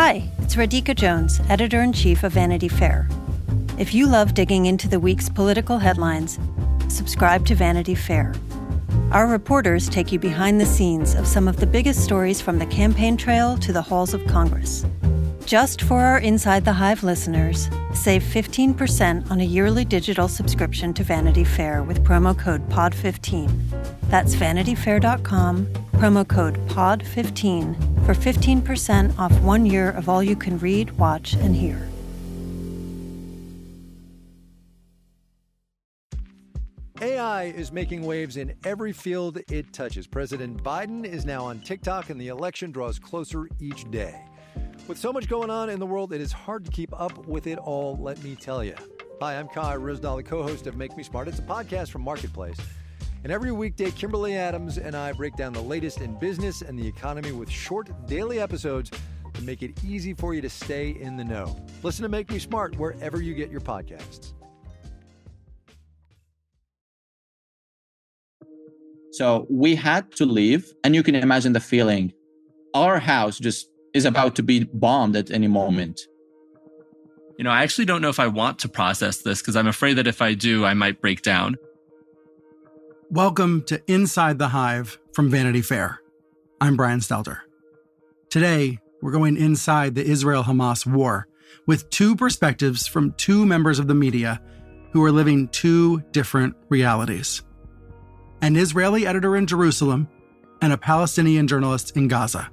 Hi, it's Radhika Jones, editor-in-chief of Vanity Fair. If you love digging into the week's political headlines, subscribe to Vanity Fair. Our reporters take you behind the scenes of some of the biggest stories from the campaign trail to the halls of Congress. Just for our Inside the Hive listeners, save 15% on a yearly digital subscription to Vanity Fair with promo code POD15. That's vanityfair.com, promo code POD15 for 15% off 1 year of all you can read, watch, and hear. AI is making waves in every field it touches. President Biden is now on TikTok, and the election draws closer each day. With so much going on in the world, it is hard to keep up with it all, let me tell you. Hi, I'm Kai Ryssdal, the co-host of Make Me Smart. It's a podcast from Marketplace. And every weekday, Kimberly Adams and I break down the latest in business and the economy with short daily episodes to make it easy for you to stay in the know. Listen to Make Me Smart wherever you get your podcasts. So we had to leave, and you can imagine the feeling. Our house just is about to be bombed at any moment. You know, I actually don't know if I want to process this because I'm afraid that if I do, I might break down. Welcome to Inside the Hive from Vanity Fair. I'm Brian Stelter. Today, we're going inside the Israel-Hamas war with two perspectives from two members of the media who are living two different realities. An Israeli editor in Jerusalem and a Palestinian journalist in Gaza.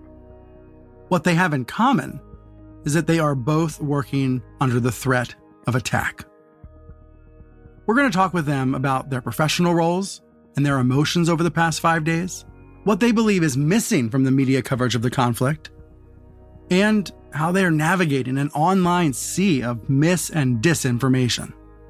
What they have in common is that they are both working under the threat of attack. We're going to talk with them about their professional roles and their emotions over the past 5 days, what they believe is missing from the media coverage of the conflict, and how they are navigating an online sea of mis- and disinformation.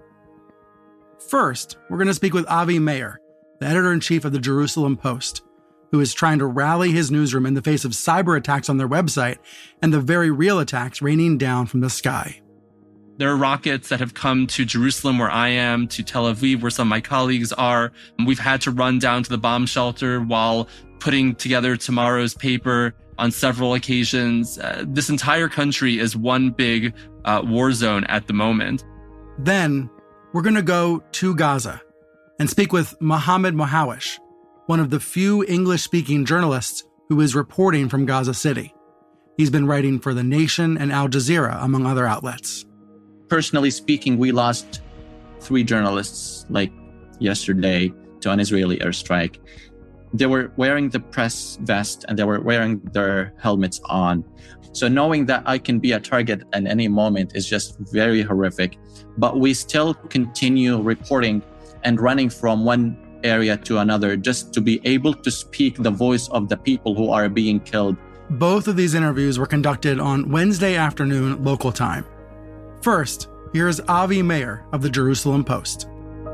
First, we're going to speak with Avi Meir, the editor-in-chief of the Jerusalem Post, who is trying to rally his newsroom in the face of cyber attacks on their website and the very real attacks raining down from the sky. There are rockets that have come to Jerusalem, where I am, to Tel Aviv, where some of my colleagues are. We've had to run down to the bomb shelter while putting together tomorrow's paper on several occasions. This entire country is one big war zone at the moment. Then, we're going to go to Gaza and speak with Mohammed Mohawish, one of the few English-speaking journalists who is reporting from Gaza City. He's been writing for The Nation and Al Jazeera, among other outlets. Personally speaking, we lost 3 journalists, like yesterday, to an Israeli airstrike. They were wearing the press vest and they were wearing their helmets on. So knowing that I can be a target at any moment is just very horrific. But we still continue reporting and running from one area to another just to be able to speak the voice of the people who are being killed. Both of these interviews were conducted on Wednesday afternoon local time. First, here's Avi Meir of the Jerusalem Post.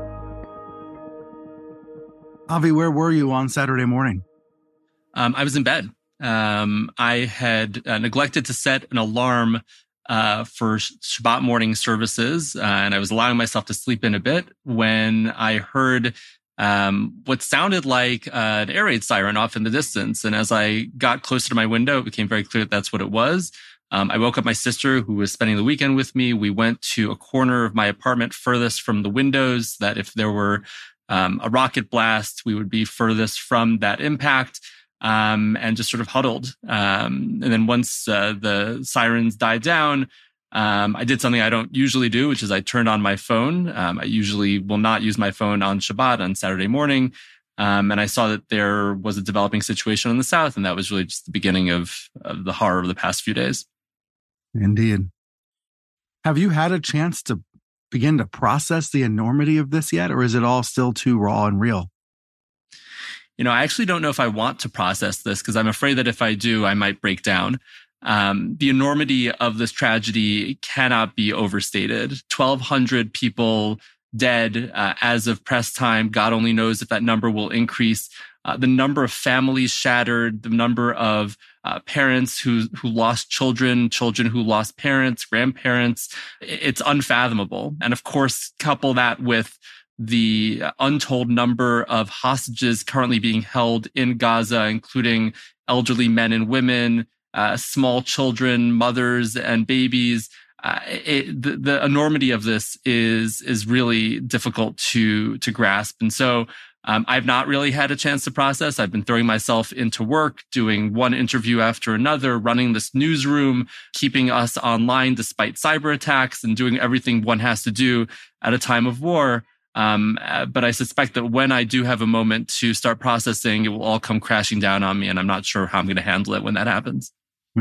Avi, where were you on Saturday morning? I was in bed. I had neglected to set an alarm for Shabbat morning services, and I was allowing myself to sleep in a bit when I heard what sounded like an air raid siren off in the distance. And as I got closer to my window, it became very clear that that's what it was. I woke up my sister, who was spending the weekend with me. We went to a corner of my apartment furthest from the windows, that if there were a rocket blast, we would be furthest from that impact, and just sort of huddled. And then once the sirens died down, I did something I don't usually do, which is I turned on my phone. I usually will not use my phone on Shabbat, on Saturday morning. And I saw that there was a developing situation in the south, and that was really just the beginning of the horror of the past few days. Indeed. Have you had a chance to begin to process the enormity of this yet, or is it all still too raw and real? You know, I actually don't know if I want to process this because I'm afraid that if I do, I might break down. The enormity of this tragedy cannot be overstated. 1,200 people dead as of press time. God only knows if that number will increase. The number of families shattered, the number of parents who lost children who lost parents, grandparents, it's unfathomable. And of course, couple that with the untold number of hostages currently being held in Gaza, including elderly men and women, small children, mothers, and babies. The enormity of this is really difficult to grasp. And so I've not really had a chance to process. I've been throwing myself into work, doing one interview after another, running this newsroom, keeping us online despite cyber attacks, and doing everything one has to do at a time of war. But I suspect that when I do have a moment to start processing, it will all come crashing down on me, and I'm not sure how I'm going to handle it when that happens.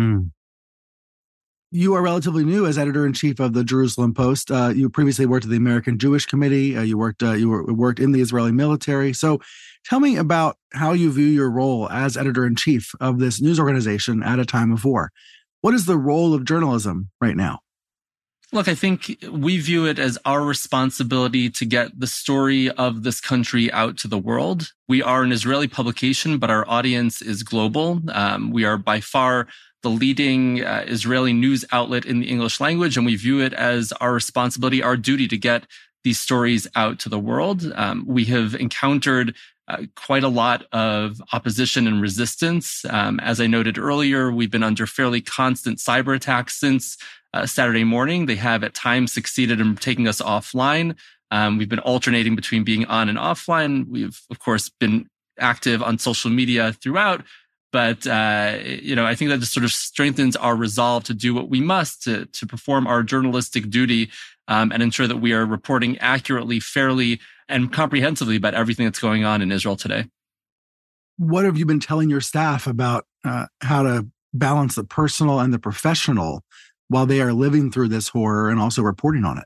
You are relatively new as editor-in-chief of the Jerusalem Post. You previously worked at the American Jewish Committee. You worked in the Israeli military. So tell me about how you view your role as editor-in-chief of this news organization at a time of war. What is the role of journalism right now? Look, I think we view it as our responsibility to get the story of this country out to the world. We are an Israeli publication, but our audience is global. We are by far the leading Israeli news outlet in the English language, and we view it as our responsibility, our duty to get these stories out to the world. We have encountered quite a lot of opposition and resistance. As I noted earlier, we've been under fairly constant cyber attacks since Saturday morning. They have at times succeeded in taking us offline. We've been alternating between being on and offline. We've, of course, been active on social media throughout. But, I think that just sort of strengthens our resolve to do what we must to perform our journalistic duty and ensure that we are reporting accurately, fairly, and comprehensively about everything that's going on in Israel today. What have you been telling your staff about how to balance the personal and the professional while they are living through this horror and also reporting on it?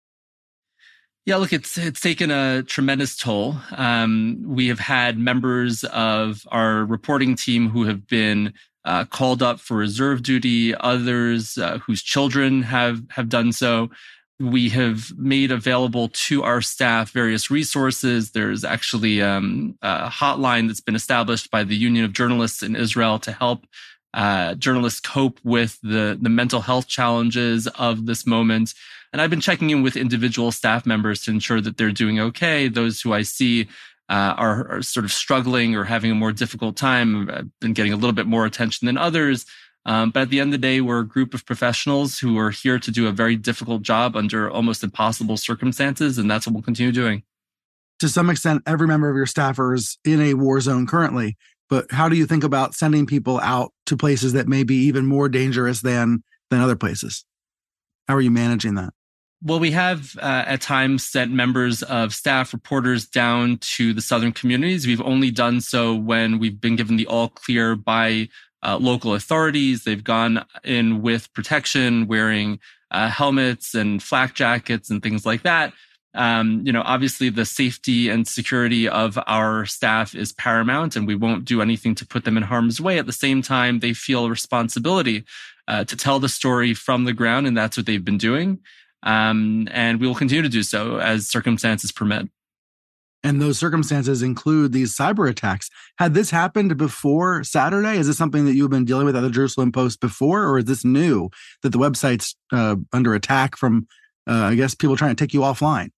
Yeah, look, it's taken a tremendous toll. We have had members of our reporting team who have been called up for reserve duty, others whose children have done so. We have made available to our staff various resources. There's actually a hotline that's been established by the Union of Journalists in Israel to help journalists cope with the mental health challenges of this moment. And I've been checking in with individual staff members to ensure that they're doing okay. Those who I see are sort of struggling or having a more difficult time have been getting a little bit more attention than others. But at the end of the day, we're a group of professionals who are here to do a very difficult job under almost impossible circumstances, and that's what we'll continue doing. To some extent, every member of your staff is in a war zone currently. But how do you think about sending people out to places that may be even more dangerous than other places? How are you managing that? Well, we have at times sent members of staff, reporters down to the southern communities. We've only done so when we've been given the all clear by local authorities. They've gone in with protection, wearing helmets and flak jackets and things like that. Obviously the safety and security of our staff is paramount, and we won't do anything to put them in harm's way. At the same time, they feel a responsibility to tell the story from the ground, and that's what they've been doing. And we will continue to do so as circumstances permit. And those circumstances include these cyber attacks. Had this happened before Saturday? Is this something that you've been dealing with at the Jerusalem Post before, or is this new that the website's under attack from, people trying to take you offline?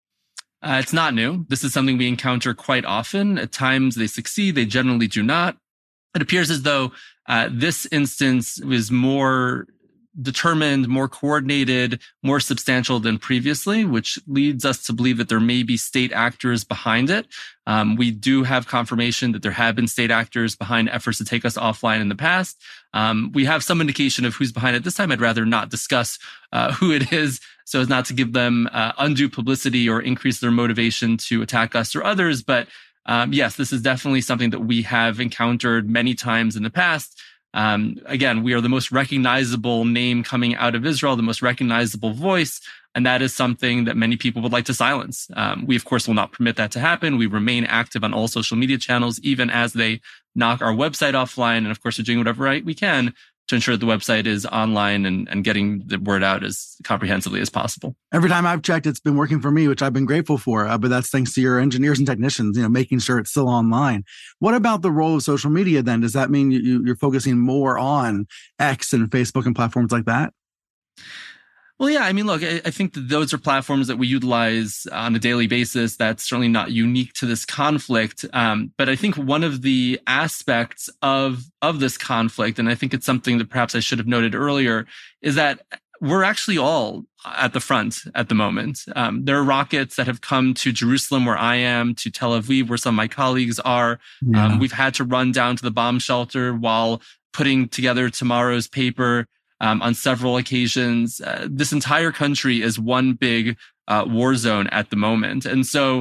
It's not new. This is something we encounter quite often. At times they succeed. They generally do not. It appears as though this instance was more determined, more coordinated, more substantial than previously, which leads us to believe that there may be state actors behind it. We do have confirmation that there have been state actors behind efforts to take us offline in the past. We have some indication of who's behind it this time. I'd rather not discuss who it is so as not to give them undue publicity or increase their motivation to attack us or others. But yes, this is definitely something that we have encountered many times in the past. Again, we are the most recognizable name coming out of Israel, the most recognizable voice, and that is something that many people would like to silence. We, of course, will not permit that to happen. We remain active on all social media channels, even as they knock our website offline. And of course, we're doing whatever we can to ensure the website is online and getting the word out as comprehensively as possible. Every time I've checked, it's been working for me, which I've been grateful for. But that's thanks to your engineers and technicians, making sure it's still online. What about the role of social media then? Does that mean you're focusing more on X and Facebook and platforms like that? Well, yeah, I mean, look, I think that those are platforms that we utilize on a daily basis. That's certainly not unique to this conflict. But I think one of the aspects of this conflict, and I think it's something that perhaps I should have noted earlier, is that we're actually all at the front at the moment. There are rockets that have come to Jerusalem, where I am, to Tel Aviv, where some of my colleagues are. Yeah. We've had to run down to the bomb shelter while putting together tomorrow's paper. On several occasions, this entire country is one big war zone at the moment. And so,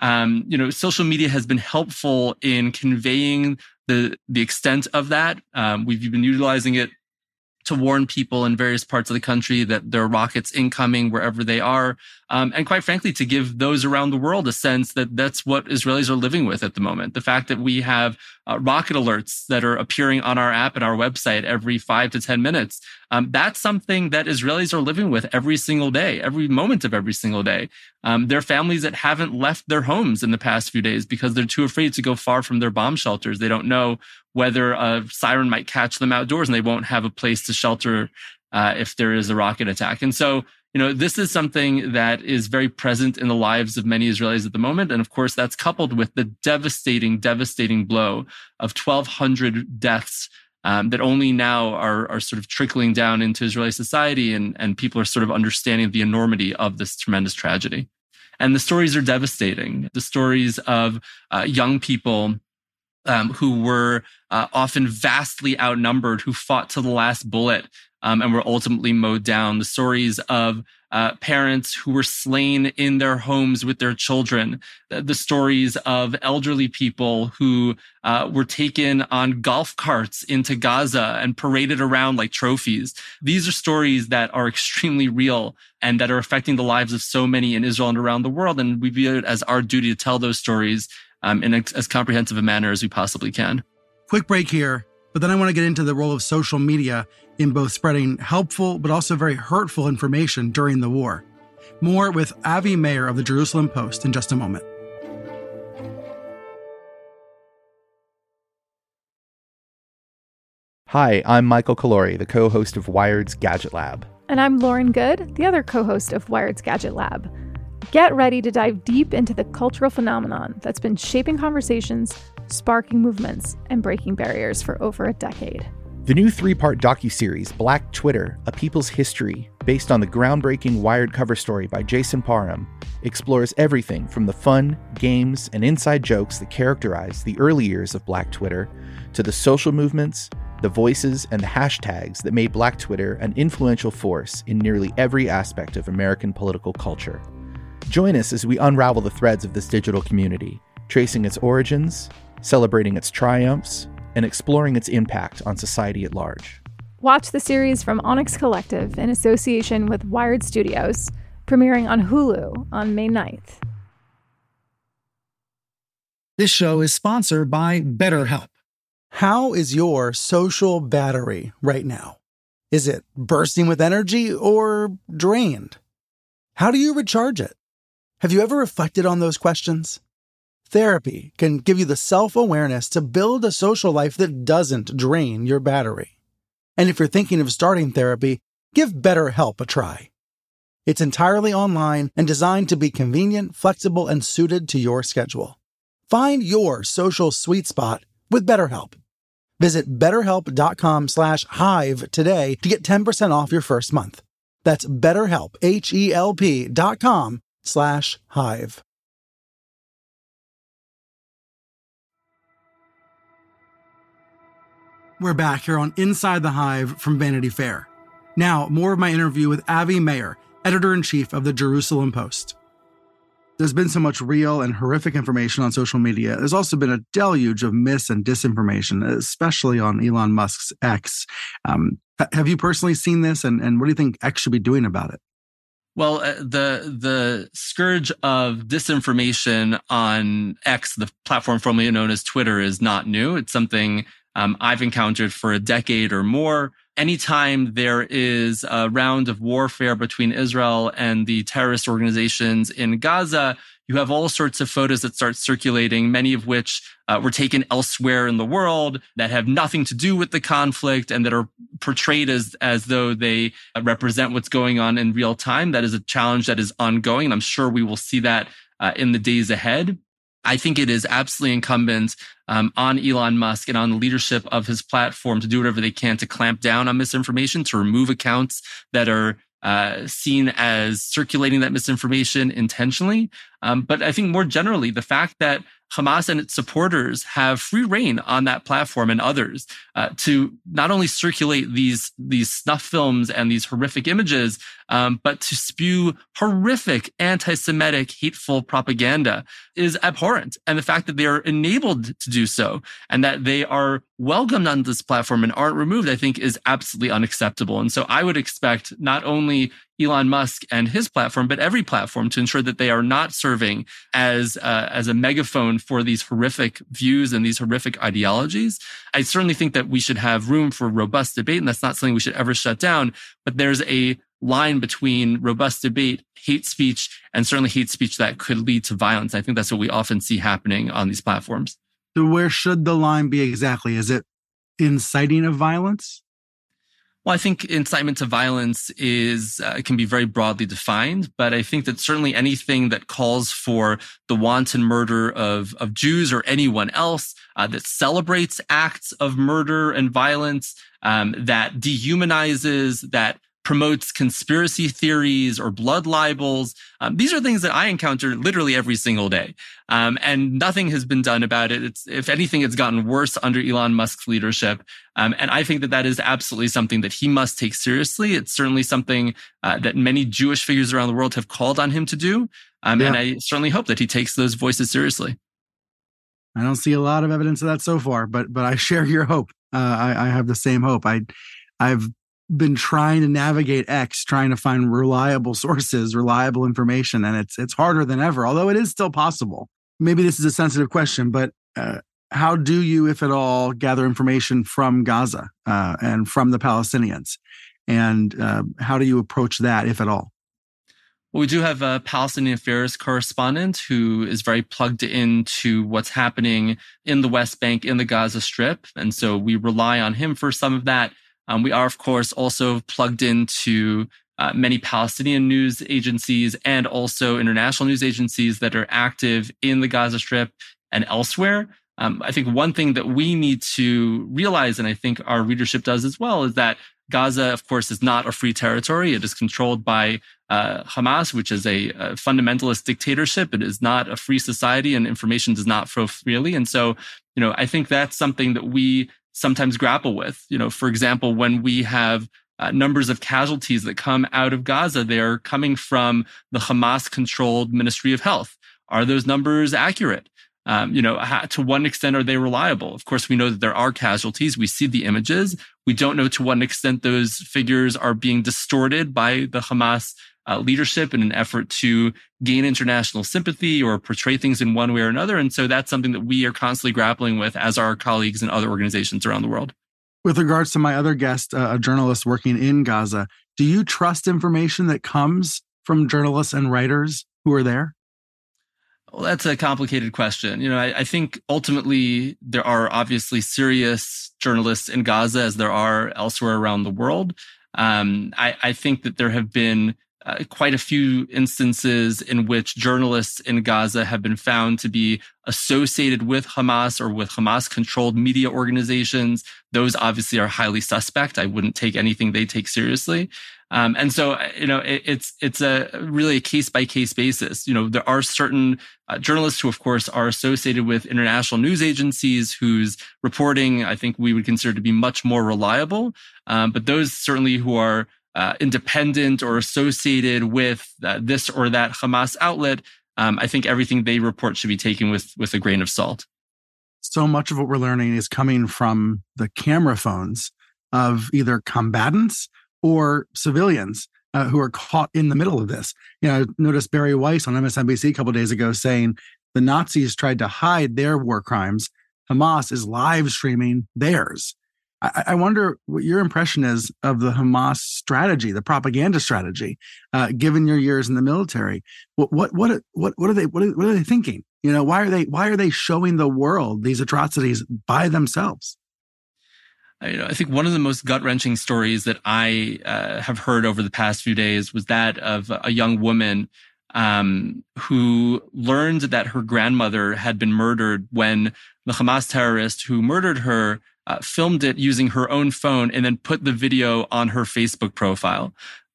social media has been helpful in conveying the extent of that. We've been utilizing it to warn people in various parts of the country that there are rockets incoming wherever they are. And quite frankly, to give those around the world a sense that that's what Israelis are living with at the moment. The fact that we have rocket alerts that are appearing on our app and our website every 5 to 10 minutes. That's something that Israelis are living with every single day, every moment of every single day. There are families that haven't left their homes in the past few days because they're too afraid to go far from their bomb shelters. They don't know whether a siren might catch them outdoors, and they won't have a place to shelter if there is a rocket attack. And so, this is something that is very present in the lives of many Israelis at the moment. And of course, that's coupled with the devastating blow of 1,200 deaths that only now are sort of trickling down into Israeli society, and people are sort of understanding the enormity of this tremendous tragedy. And the stories are devastating. The stories of young people who were often vastly outnumbered, who fought to the last bullet and were ultimately mowed down. The stories of parents who were slain in their homes with their children. The stories of elderly people who were taken on golf carts into Gaza and paraded around like trophies. These are stories that are extremely real and that are affecting the lives of so many in Israel and around the world. And we view it as our duty to tell those stories in as comprehensive a manner as we possibly can. Quick break here, but then I want to get into the role of social media in both spreading helpful but also very hurtful information during the war. More with Avi Meir of the Jerusalem Post in just a moment. Hi, I'm Michael Calori, the co-host of Wired's Gadget Lab. And I'm Lauren Good, the other co-host of Wired's Gadget Lab. Get ready to dive deep into the cultural phenomenon that's been shaping conversations, sparking movements, and breaking barriers for over a decade. The new 3-part docuseries, Black Twitter, A People's History, based on the groundbreaking Wired cover story by Jason Parham, explores everything from the fun, games, and inside jokes that characterize the early years of Black Twitter to the social movements, the voices, and the hashtags that made Black Twitter an influential force in nearly every aspect of American political culture. Join us as we unravel the threads of this digital community, tracing its origins, celebrating its triumphs, and exploring its impact on society at large. Watch the series from Onyx Collective in association with Wired Studios, premiering on Hulu on May 9th. This show is sponsored by BetterHelp. How is your social battery right now? Is it bursting with energy or drained? How do you recharge it? Have you ever reflected on those questions? Therapy can give you the self-awareness to build a social life that doesn't drain your battery. And if you're thinking of starting therapy, give BetterHelp a try. It's entirely online and designed to be convenient, flexible, and suited to your schedule. Find your social sweet spot with BetterHelp. Visit BetterHelp.com/Hive today to get 10% off your first month. That's BetterHelp, HELP.com/Hive. We're back here on Inside the Hive from Vanity Fair. Now, more of my interview with Avi Meir, editor-in-chief of the Jerusalem Post. There's been so much real and horrific information on social media. There's also been a deluge of mis and disinformation, especially on Elon Musk's X. Have you personally seen this, and what do you think X should be doing about it? Well, the scourge of disinformation on X, the platform formerly known as Twitter, is not new. It's something I've encountered for a decade or more. Anytime there is a round of warfare between Israel and the terrorist organizations in Gaza, you have all sorts of photos that start circulating, many of which were taken elsewhere in the world that have nothing to do with the conflict and that are portrayed as though they represent what's going on in real time. That is a challenge that is ongoing. And I'm sure we will see that in the days ahead. I think it is absolutely incumbent on Elon Musk and on the leadership of his platform to do whatever they can to clamp down on misinformation, to remove accounts that are seen as circulating that misinformation intentionally. But I think more generally, the fact that Hamas and its supporters have free reign on that platform and others to not only circulate these snuff films and these horrific images, but to spew horrific anti-Semitic, hateful propaganda is abhorrent. And the fact that they are enabled to do so and that they are welcomed on this platform and aren't removed, I think is absolutely unacceptable. And so I would expect not only Elon Musk and his platform, but every platform to ensure that they are not serving as a megaphone for these horrific views and these horrific ideologies. I certainly think that we should have room for robust debate, and that's not something we should ever shut down. But there's a line between robust debate, hate speech, and certainly hate speech that could lead to violence. I think that's what we often see happening on these platforms. So where should the line be exactly? Is it inciting of violence? Well, I think incitement to violence can be very broadly defined, but I think that certainly anything that calls for the wanton murder of Jews or anyone else, that celebrates acts of murder and violence, that dehumanizes, that promotes conspiracy theories or blood libels. These are things that I encounter literally every single day. And nothing has been done about it. If anything, it's gotten worse under Elon Musk's leadership. And I think that is absolutely something that he must take seriously. It's certainly something that many Jewish figures around the world have called on him to do. And I certainly hope that he takes those voices seriously. I don't see a lot of evidence of that so far, but I share your hope. I have the same hope. I've been trying to navigate X, trying to find reliable sources, reliable information, and it's harder than ever, although it is still possible. Maybe this is a sensitive question, but how do you, if at all, gather information from Gaza and from the Palestinians? And how do you approach that, if at all? Well, we do have a Palestinian affairs correspondent who is very plugged into what's happening in the West Bank, in the Gaza Strip. And so we rely on him for some of that. We are, of course, also plugged into many Palestinian news agencies and also international news agencies that are active in the Gaza Strip and elsewhere. I think one thing that we need to realize, and I think our readership does as well, is that Gaza, of course, is not a free territory. It is controlled by Hamas, which is a fundamentalist dictatorship. It is not a free society, and information does not flow freely. And so, I think that's something that we sometimes grapple with. For example, when we have numbers of casualties that come out of Gaza, they're coming from the Hamas-controlled Ministry of Health. Are those numbers accurate? To what extent are they reliable? Of course, we know that there are casualties. We see the images. We don't know to what extent those figures are being distorted by the Hamas leadership in an effort to gain international sympathy or portray things in one way or another. And so that's something that we are constantly grappling with as our colleagues in other organizations around the world. With regards to my other guest, a journalist working in Gaza, do you trust information that comes from journalists and writers who are there? Well, that's a complicated question. I think ultimately there are obviously serious journalists in Gaza as there are elsewhere around the world. I think that there have been quite a few instances in which journalists in Gaza have been found to be associated with Hamas or with Hamas-controlled media organizations. Those obviously are highly suspect. I wouldn't take anything they take seriously. And so, it's really a case-by-case basis. There are certain journalists who, of course, are associated with international news agencies whose reporting I think we would consider to be much more reliable. But those certainly who are independent or associated with this or that Hamas outlet, I think everything they report should be taken with a grain of salt. So much of what we're learning is coming from the camera phones of either combatants or civilians who are caught in the middle of this. I noticed Barry Weiss on MSNBC a couple of days ago saying the Nazis tried to hide their war crimes. Hamas is live streaming theirs. I wonder what your impression is of the Hamas strategy, the propaganda strategy, given your years in the military. What are they thinking? Why are they showing the world these atrocities by themselves? I think one of the most gut-wrenching stories that I have heard over the past few days was that of a young woman who learned that her grandmother had been murdered when the Hamas terrorist who murdered her filmed it using her own phone and then put the video on her Facebook profile.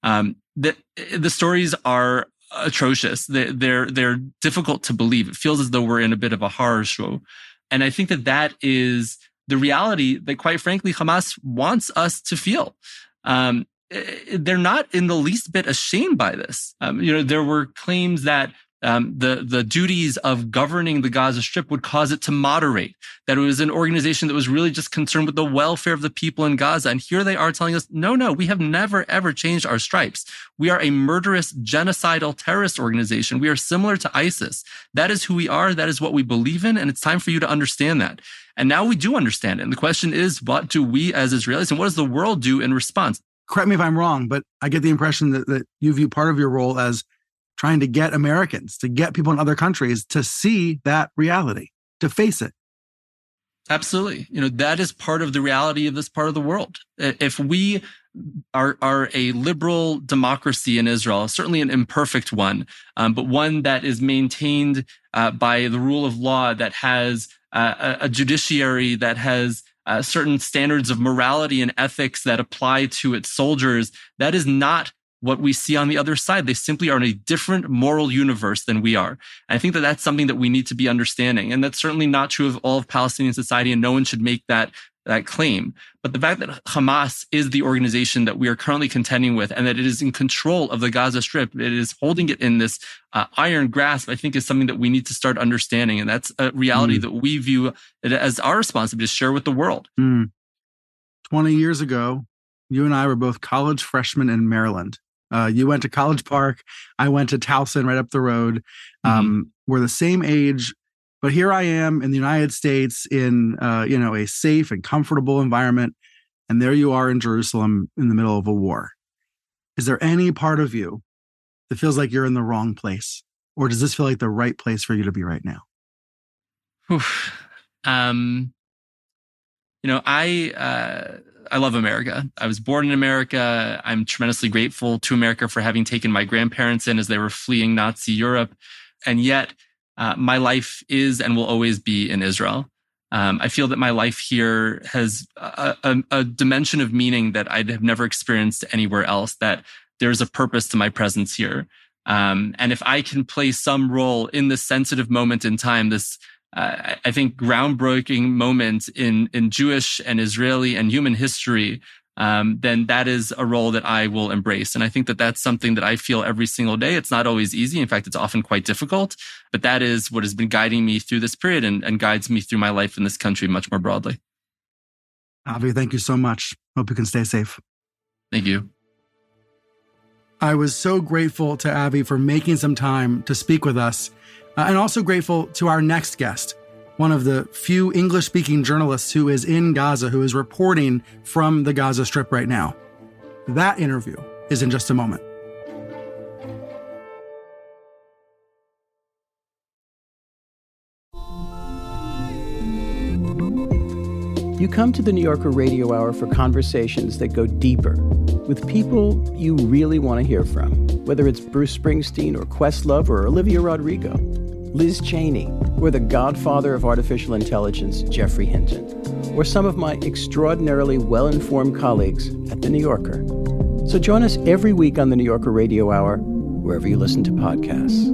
The stories are atrocious. They're difficult to believe. It feels as though we're in a bit of a horror show. And I think that is the reality that, quite frankly, Hamas wants us to feel. They're not in the least bit ashamed by this. There were claims that the duties of governing the Gaza Strip would cause it to moderate, that it was an organization that was really just concerned with the welfare of the people in Gaza. And here they are telling us, no, we have never, ever changed our stripes. We are a murderous, genocidal terrorist organization. We are similar to ISIS. That is who we are. That is what we believe in. And it's time for you to understand that. And now we do understand it. And the question is, what do we as Israelis and what does the world do in response? Correct me if I'm wrong, but I get the impression that you view part of your role as trying to get Americans, to get people in other countries to see that reality, to face it. Absolutely. That is part of the reality of this part of the world. If we are a liberal democracy in Israel, certainly an imperfect one, but one that is maintained by the rule of law, that has a judiciary that has certain standards of morality and ethics that apply to its soldiers, that is not what we see on the other side. They simply are in a different moral universe than we are. And I think that that's something that we need to be understanding. And that's certainly not true of all of Palestinian society, and no one should make that claim. But the fact that Hamas is the organization that we are currently contending with, and that it is in control of the Gaza Strip, it is holding it in this iron grasp, I think is something that we need to start understanding. And that's a reality that we view it as our responsibility to share with the world. 20 years ago, you and I were both college freshmen in Maryland. You went to College Park. I went to Towson, right up the road. We're the same age, but here I am in the United States in a safe and comfortable environment, and there you are in Jerusalem in the middle of a war. Is there any part of you that feels like you're in the wrong place, or does this feel like the right place for you to be right now? I love America. I was born in America. I'm tremendously grateful to America for having taken my grandparents in as they were fleeing Nazi Europe. And yet, my life is and will always be in Israel. I feel that my life here has a dimension of meaning that I'd have never experienced anywhere else, that there's a purpose to my presence here. And if I can play some role in this sensitive moment in time, this I think groundbreaking moment in Jewish and Israeli and human history, then that is a role that I will embrace. And I think that that's something that I feel every single day. It's not always easy. In fact, it's often quite difficult, but that is what has been guiding me through this period and guides me through my life in this country much more broadly. Avi, thank you so much. Hope you can stay safe. Thank you. I was so grateful to Avi for making some time to speak with us. And also grateful to our next guest, one of the few English-speaking journalists who is in Gaza, who is reporting from the Gaza Strip right now. That interview is in just a moment. You come to the New Yorker Radio Hour for conversations that go deeper with people you really want to hear from, whether it's Bruce Springsteen or Questlove or Olivia Rodrigo, Liz Cheney, or the godfather of artificial intelligence, Geoffrey Hinton, or some of my extraordinarily well-informed colleagues at The New Yorker. So join us every week on the New Yorker Radio Hour, wherever you listen to podcasts.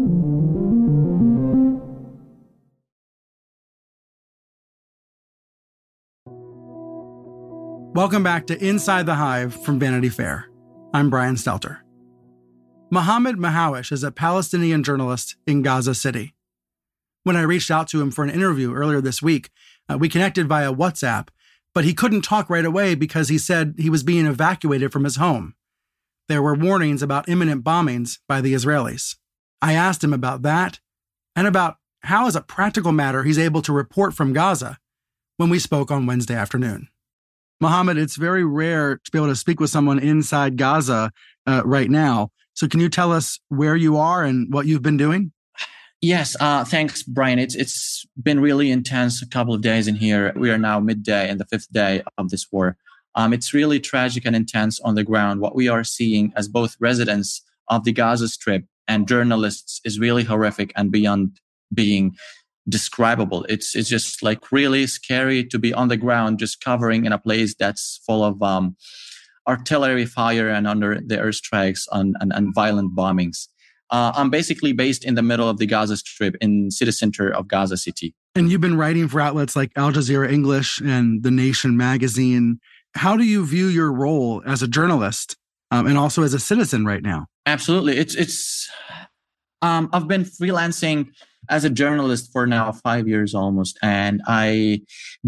Welcome back to Inside the Hive from Vanity Fair. I'm Brian Stelter. Mohammed Mahawish is a Palestinian journalist in Gaza City. When I reached out to him for an interview earlier this week, we connected via WhatsApp, but he couldn't talk right away because he said he was being evacuated from his home. There were warnings about imminent bombings by the Israelis. I asked him about that and about how, as a practical matter, he's able to report from Gaza when we spoke on Wednesday afternoon. Mohammed, it's very rare to be able to speak with someone inside Gaza right now. So can you tell us where you are and what you've been doing? Yes, thanks, Brian. It's been really intense a couple of days in here. We are now midday and the fifth day of this war. It's really tragic and intense on the ground. What we are seeing as both residents of the Gaza Strip and journalists is really horrific and beyond being describable. It's just like really scary to be on the ground, just covering in a place that's full of artillery fire and under the airstrikes and violent bombings. I'm basically based in the middle of the Gaza Strip in city center of Gaza City. And you've been writing for outlets like Al Jazeera English and The Nation magazine. How do you view your role as a journalist and also as a citizen right now? Absolutely. I've been freelancing as a journalist for now 5 years almost. And I,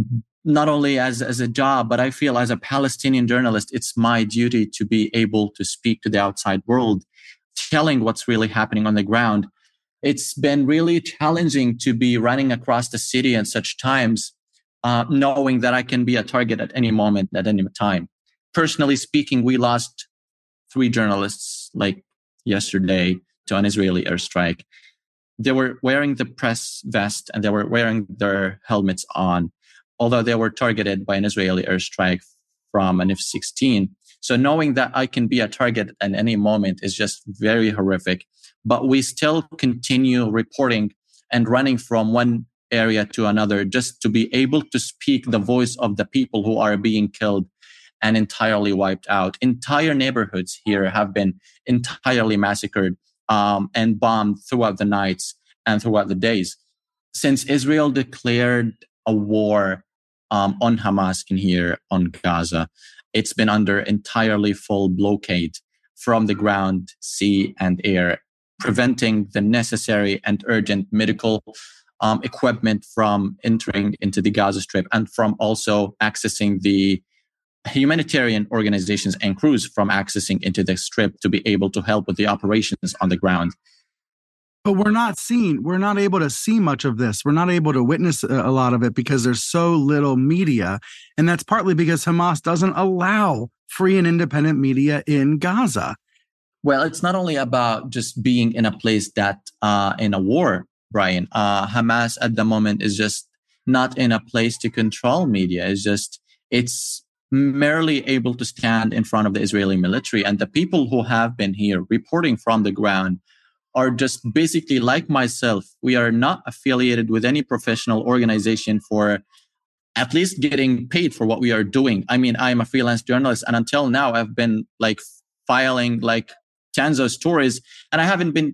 not only as a job, but I feel as a Palestinian journalist, it's my duty to be able to speak to the outside world, telling what's really happening on the ground. It's been really challenging to be running across the city at such times, knowing that I can be a target at any moment, at any time. Personally speaking, we lost 3 journalists like yesterday to an Israeli airstrike. They were wearing the press vest and they were wearing their helmets on, although they were targeted by an Israeli airstrike from an F-16. So knowing that I can be a target at any moment is just very horrific. But we still continue reporting and running from one area to another just to be able to speak the voice of the people who are being killed and entirely wiped out. Entire neighborhoods here have been entirely massacred and bombed throughout the nights and throughout the days. Since Israel declared a war on Hamas in here on Gaza, it's been under entirely full blockade from the ground, sea, and air, preventing the necessary and urgent medical equipment from entering into the Gaza Strip and from also accessing the humanitarian organizations and crews from accessing into the Strip to be able to help with the operations on the ground. But we're not able to see much of this. We're not able to witness a lot of it because there's so little media. And that's partly because Hamas doesn't allow free and independent media in Gaza. Well, it's not only about just being in a place that in a war, Brian. Hamas at the moment is just not in a place to control media. It's merely able to stand in front of the Israeli military. And the people who have been here reporting from the ground are just basically like myself. We are not affiliated with any professional organization for at least getting paid for what we are doing. I mean, I'm a freelance journalist, and until now I've been like filing like tons of stories and I haven't been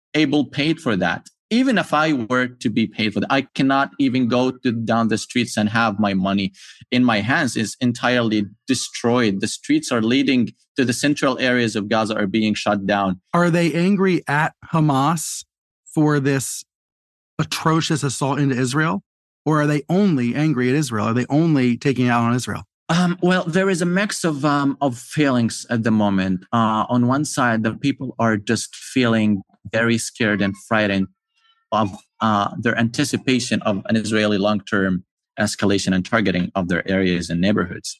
paid for that. Even if I were to be paid for that, I cannot even go down the streets and have my money in my hands. It's entirely destroyed. The streets are leading to the central areas of Gaza are being shut down. Are they angry at Hamas for this atrocious assault into Israel? Or are they only angry at Israel? Are they only taking it out on Israel? Well, there is a mix of feelings at the moment. On one side, the people are just feeling very scared and frightened of their anticipation of an Israeli long-term escalation and targeting of their areas and neighborhoods.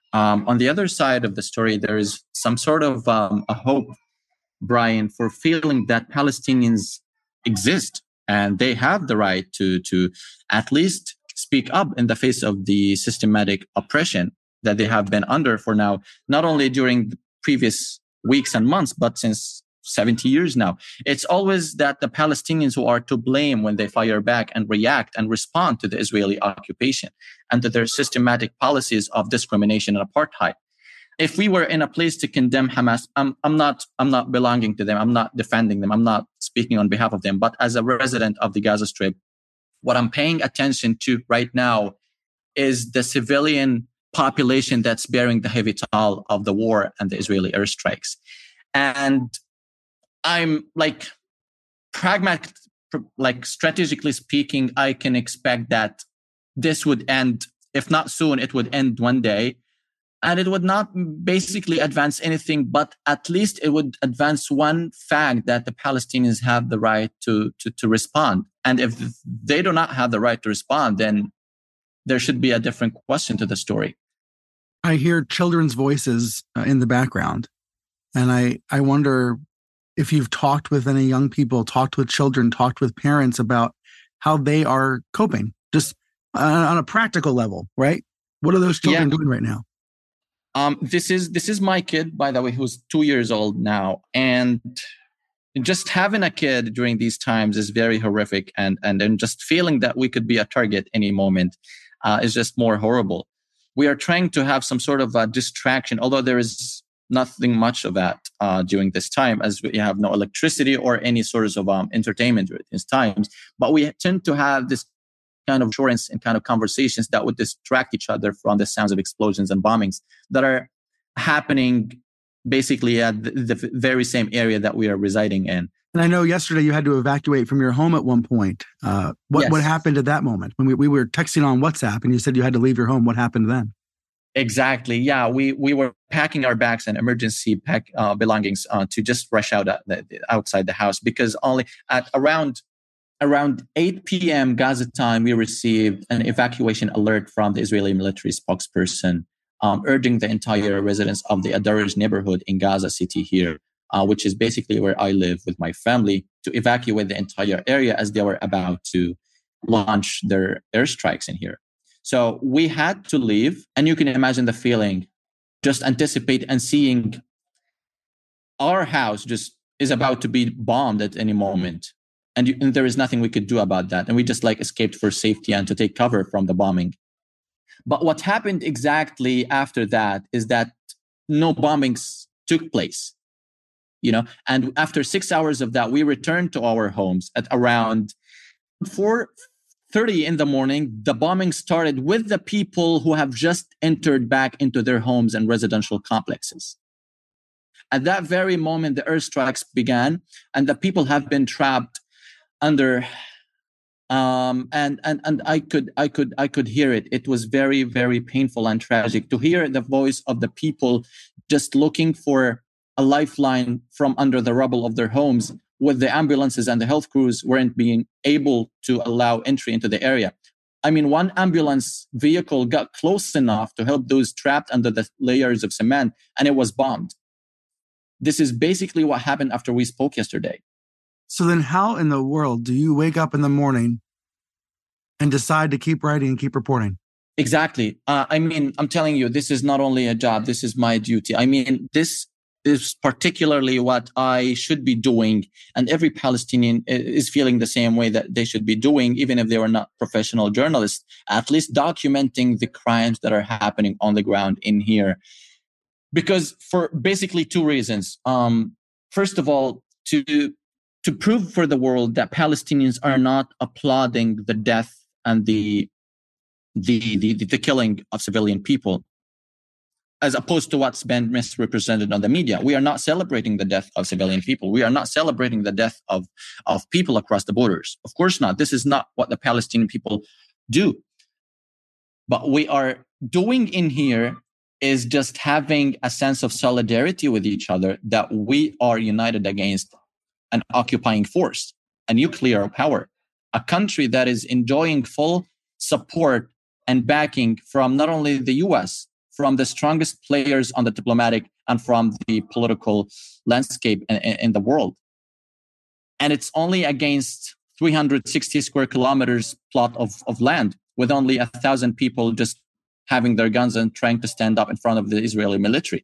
On the other side of the story, there is some sort of a hope, Brian, for feeling that Palestinians exist and they have the right to at least speak up in the face of the systematic oppression that they have been under for now, not only during the previous weeks and months, but since 70 years now. It's always that the Palestinians who are to blame when they fire back and react and respond to the Israeli occupation and to their systematic policies of discrimination and apartheid. If we were in a place to condemn Hamas, I'm not belonging to them. I'm not defending them. I'm not speaking on behalf of them. But as a resident of the Gaza Strip, what I'm paying attention to right now is the civilian population that's bearing the heavy toll of the war and the Israeli airstrikes. And I'm like pragmatic, like strategically speaking, I can expect that this would end, if not soon, it would end one day. And it would not basically advance anything, but at least it would advance one fact that the Palestinians have the right to respond. And if they do not have the right to respond, then there should be a different question to the story. I hear children's voices in the background. And I wonder if you've talked with any young people, talked with children, talked with parents about how they are coping, just on a practical level, right? What are those children doing right now? This is my kid, by the way, who's 2 years old now, and just having a kid during these times is very horrific, and just feeling that we could be a target any moment is just more horrible. We are trying to have some sort of a distraction, although there is nothing much of that during this time, as we have no electricity or any sort of entertainment during these times. But we tend to have this kind of assurance and kind of conversations that would distract each other from the sounds of explosions and bombings that are happening basically at the very same area that we are residing in. And I know yesterday you had to evacuate from your home at one point. What happened at that moment? When we were texting on WhatsApp and you said you had to leave your home, what happened then? Exactly. Yeah, we were packing our bags and emergency pack belongings to just rush out outside the house, because only at around 8 p.m. Gaza time, we received an evacuation alert from the Israeli military spokesperson urging the entire residents of the Adaraj neighborhood in Gaza City here, which is basically where I live with my family, to evacuate the entire area as they were about to launch their airstrikes in here. So we had to leave, and you can imagine the feeling, just anticipate and seeing our house just is about to be bombed at any moment. And there is nothing we could do about that. And we just escaped for safety and to take cover from the bombing. But what happened exactly after that is that no bombings took place, and after 6 hours of that, we returned to our homes at around 4:30 in the morning. The bombing started with the people who have just entered back into their homes and residential complexes. At that very moment, the airstrikes began, and the people have been trapped under, and I could hear it. It was very, very painful and tragic to hear the voice of the people just looking for a lifeline from under the rubble of their homes, with the ambulances and the health crews weren't being able to allow entry into the area. I mean, one ambulance vehicle got close enough to help those trapped under the layers of cement, and it was bombed. This is basically what happened after we spoke yesterday. So then how in the world do you wake up in the morning and decide to keep writing and keep reporting? Exactly. I'm telling you, this is not only a job, this is my duty. This is particularly what I should be doing. And every Palestinian is feeling the same way that they should be doing, even if they were not professional journalists, at least documenting the crimes that are happening on the ground in here. Because for basically two reasons. First of all, to prove for the world that Palestinians are not applauding the death and the killing of civilian people, as opposed to what's been misrepresented on the media. We are not celebrating the death of civilian people. We are not celebrating the death of people across the borders. Of course not. This is not what the Palestinian people do. But we are doing in here is just having a sense of solidarity with each other, that we are united against an occupying force, a nuclear power, a country that is enjoying full support and backing from not only the US, from the strongest players on the diplomatic and from the political landscape in the world. And it's only against 360 square kilometers plot of land, with only 1,000 people just having their guns and trying to stand up in front of the Israeli military.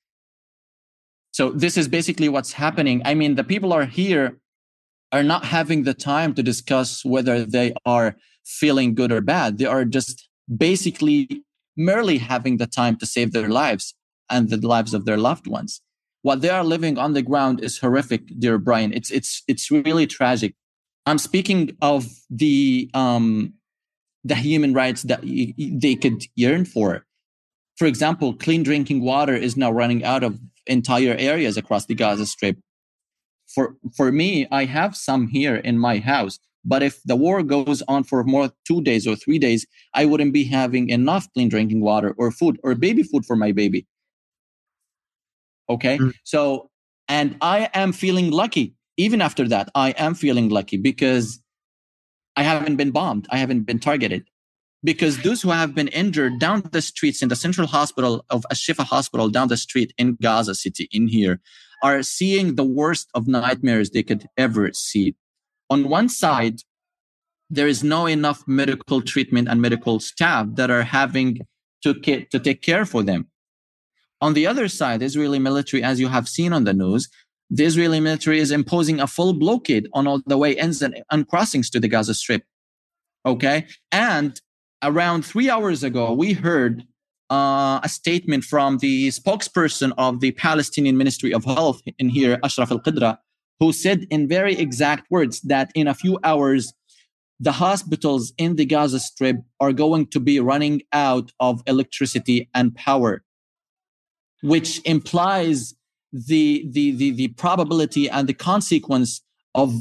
So this is basically what's happening. The people are not having the time to discuss whether they are feeling good or bad. They are just basically merely having the time to save their lives and the lives of their loved ones. What they are living on the ground is horrific, dear Brian. It's really tragic. I'm speaking of the human rights that they could yearn for. For example, clean drinking water is now running out of entire areas across the Gaza Strip. For me, I have some here in my house, but if the war goes on for more 2 days or 3 days, I wouldn't be having enough clean drinking water or food or baby food for my baby. Okay. So, and I am feeling lucky. Even after that, I am feeling lucky because I haven't been bombed. I haven't been targeted. Because those who have been injured down the streets in the central hospital of Al-Shifa Hospital down the street in Gaza City in here are seeing the worst of nightmares they could ever see. On one side, there is no enough medical treatment and medical staff that are having to take care for them. On the other side, the Israeli military, as you have seen on the news, the Israeli military is imposing a full blockade on all the way ins and crossings to the Gaza Strip. Okay. And around 3 hours ago, we heard a statement from the spokesperson of the Palestinian Ministry of Health in here, Ashraf Al-Qidra, who said in very exact words that in a few hours, the hospitals in the Gaza Strip are going to be running out of electricity and power, which implies the probability and the consequence of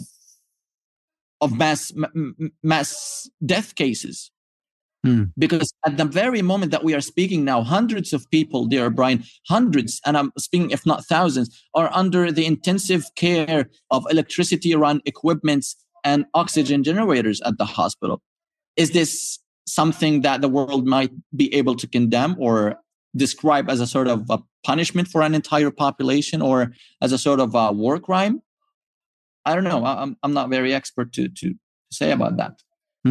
mass death cases. Because at the very moment that we are speaking now, hundreds of people, dear Brian, hundreds, and I'm speaking if not thousands, are under the intensive care of electricity-run equipments and oxygen generators at the hospital. Is this something that the world might be able to condemn or describe as a sort of a punishment for an entire population or as a sort of a war crime? I don't know. I'm not very expert to say about that.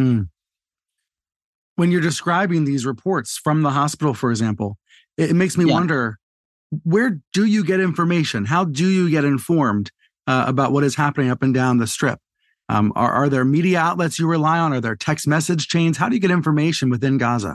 When you're describing these reports from the hospital, for example, it makes me wonder, where do you get information? How do you get informed about what is happening up and down the Strip? Are there media outlets you rely on? Are there text message chains? How do you get information within Gaza?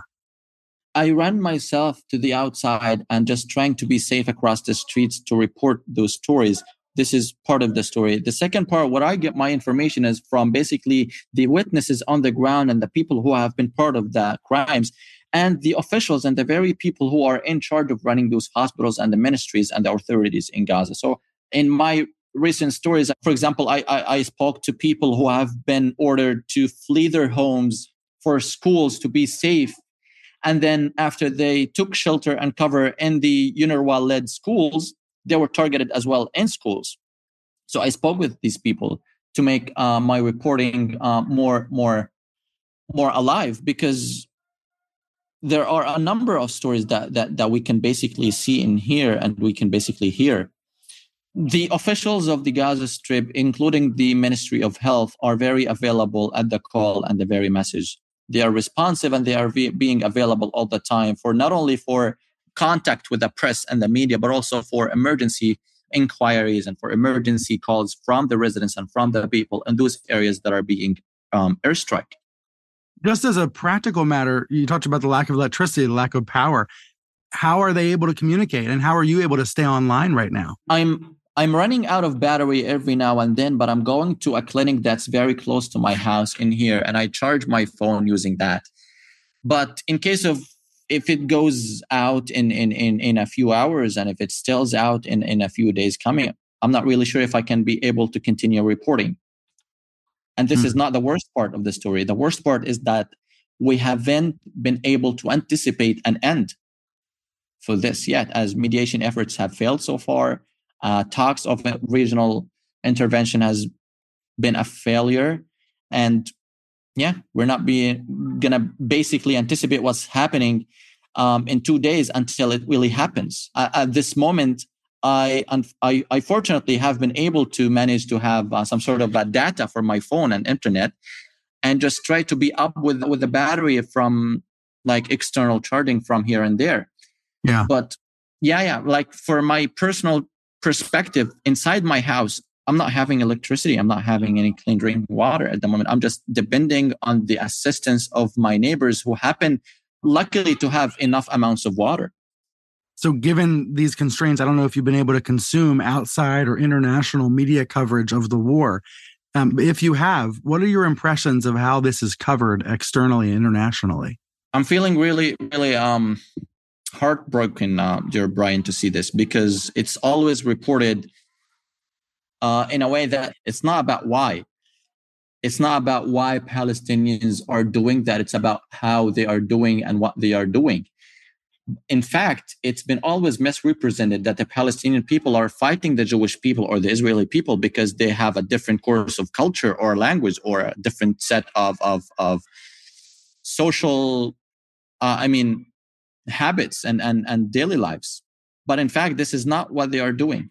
I ran myself to the outside and just trying to be safe across the streets to report those stories. This is part of the story. The second part, what I get my information is from basically the witnesses on the ground and the people who have been part of the crimes and the officials and the very people who are in charge of running those hospitals and the ministries and the authorities in Gaza. So in my recent stories, for example, I spoke to people who have been ordered to flee their homes for schools to be safe. And then after they took shelter and cover in the UNRWA-led schools, they were targeted as well in schools. So I spoke with these people to make my reporting more alive, because there are a number of stories that we can basically see in here and we can basically hear. The officials of the Gaza Strip, including the Ministry of Health, are very available at the call and the very message. They are responsive and they are being available all the time for not only for contact with the press and the media, but also for emergency inquiries and for emergency calls from the residents and from the people in those areas that are being airstruck. Just as a practical matter, you talked about the lack of electricity, the lack of power. How are they able to communicate, and how are you able to stay online right now? I'm running out of battery every now and then, but I'm going to a clinic that's very close to my house in here, and I charge my phone using that. But in case of if it goes out in a few hours, and if it stills out in a few days coming, I'm not really sure if I can be able to continue reporting. And this is not the worst part of the story. The worst part is that we haven't been able to anticipate an end for this yet, as mediation efforts have failed so far. Talks of regional intervention has been a failure. And we're not gonna basically anticipate what's happening in 2 days until it really happens. At this moment, I fortunately have been able to manage to have some sort of data for my phone and internet, and just try to be up with the battery from like external charging from here and there. Yeah. But like for my personal perspective inside my house, I'm not having electricity. I'm not having any clean drinking water at the moment. I'm just depending on the assistance of my neighbors who happen, luckily, to have enough amounts of water. So given these constraints, I don't know if you've been able to consume outside or international media coverage of the war. If you have, what are your impressions of how this is covered externally and internationally? I'm feeling really, really heartbroken, dear Brian, to see this, because it's always reported in a way that it's not about why. It's not about why Palestinians are doing that. It's about how they are doing and what they are doing. In fact, it's been always misrepresented that the Palestinian people are fighting the Jewish people or the Israeli people because they have a different course of culture or language or a different set of social, habits and daily lives. But in fact, this is not what they are doing.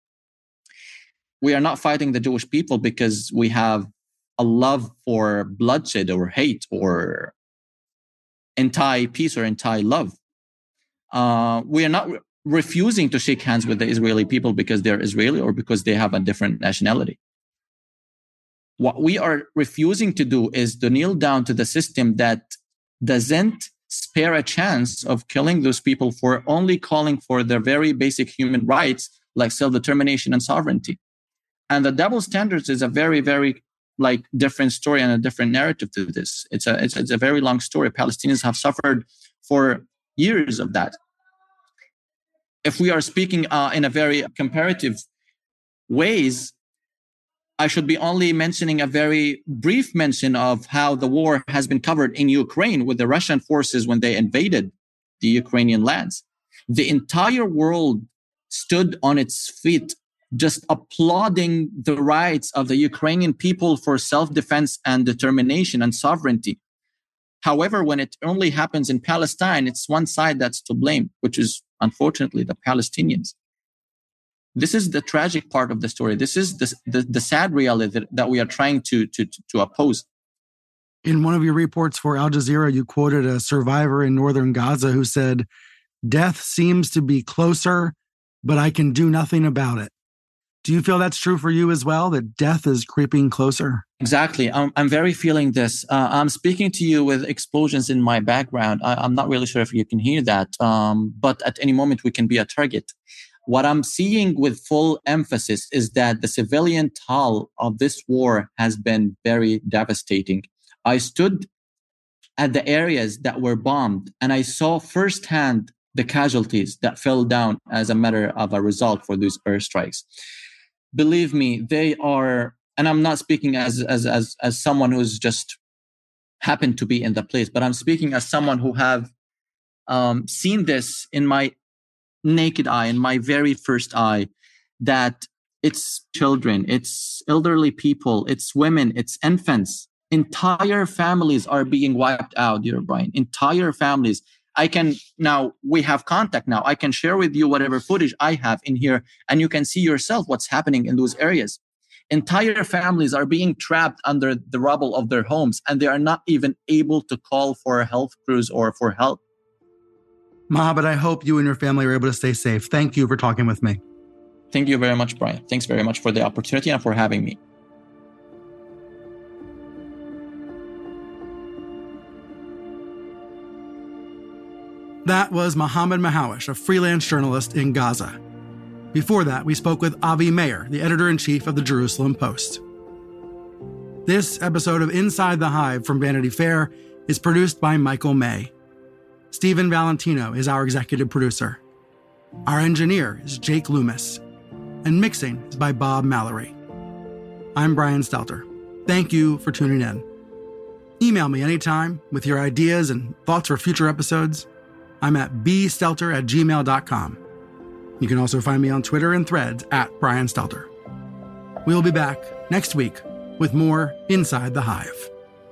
We are not fighting the Jewish people because we have a love for bloodshed or hate or anti-peace or anti-love. We are not refusing to shake hands with the Israeli people because they're Israeli or because they have a different nationality. What we are refusing to do is to kneel down to the system that doesn't spare a chance of killing those people for only calling for their very basic human rights like self-determination and sovereignty. And the double standards is a very, very different story and a different narrative to this. It's a very long story. Palestinians have suffered for years of that. If we are speaking in a very comparative ways, I should be only mentioning a very brief mention of how the war has been covered in Ukraine with the Russian forces when they invaded the Ukrainian lands. The entire world stood on its feet, just applauding the rights of the Ukrainian people for self-defense and determination and sovereignty. However, when it only happens in Palestine, it's one side that's to blame, which is unfortunately the Palestinians. This is the tragic part of the story. This is the sad reality that we are trying to oppose. In one of your reports for Al Jazeera, you quoted a survivor in northern Gaza who said, "Death seems to be closer, but I can do nothing about it." Do you feel that's true for you as well, that death is creeping closer? Exactly. I'm very feeling this. I'm speaking to you with explosions in my background. I'm not really sure if you can hear that, but at any moment we can be a target. What I'm seeing with full emphasis is that the civilian toll of this war has been very devastating. I stood at the areas that were bombed and I saw firsthand the casualties that fell down as a matter of a result for these airstrikes. Believe me, they are, and I'm not speaking as someone who's just happened to be in the place, but I'm speaking as someone who have seen this in my naked eye, in my very first eye, that it's children, it's elderly people, it's women, it's infants. Entire families are being wiped out, dear Brian. Entire families. We have contact now. I can share with you whatever footage I have in here, and you can see yourself what's happening in those areas. Entire families are being trapped under the rubble of their homes, and they are not even able to call for health crews or for help. Mohammed, I hope you and your family are able to stay safe. Thank you for talking with me. Thank you very much, Brian. Thanks very much for the opportunity and for having me. That was Mohammed Mahawish, a freelance journalist in Gaza. Before that, we spoke with Avi Meir, the editor-in-chief of the Jerusalem Post. This episode of Inside the Hive from Vanity Fair is produced by Michael May. Stephen Valentino is our executive producer. Our engineer is Jake Loomis. And mixing is by Bob Mallory. I'm Brian Stelter. Thank you for tuning in. Email me anytime with your ideas and thoughts for future episodes. I'm at bstelter@gmail.com. You can also find me on Twitter and Threads at Brian Stelter. We'll be back next week with more Inside the Hive.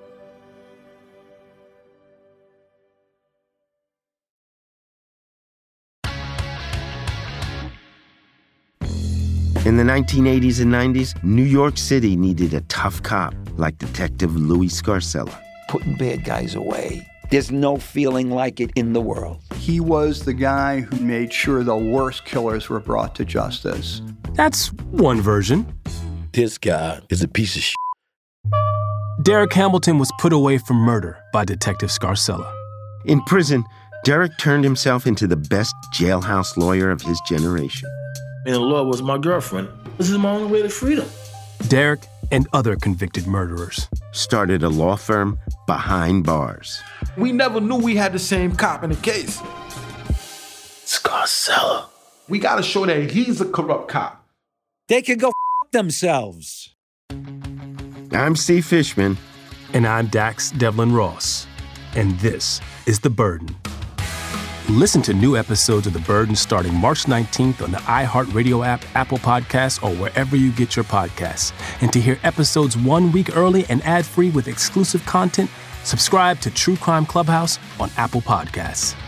In the 1980s and 90s, New York City needed a tough cop like Detective Louis Scarcella. Putting bad guys away. There's no feeling like it in the world. He was the guy who made sure the worst killers were brought to justice. That's one version. This guy is a piece of shit. Derek Hamilton was put away for murder by Detective Scarcella. In prison, Derek turned himself into the best jailhouse lawyer of his generation. And the law was my girlfriend. This is my only way to freedom. Derek and other convicted murderers started a law firm behind bars. We never knew we had the same cop in the case. Scarcella. We gotta show that he's a corrupt cop. They can go themselves. I'm Steve Fishman. And I'm Dax Devlin Ross. And this is The Burden. Listen to new episodes of The Burden starting March 19th on the iHeartRadio app, Apple Podcasts, or wherever you get your podcasts. And to hear episodes 1 week early and ad-free with exclusive content, subscribe to True Crime Clubhouse on Apple Podcasts.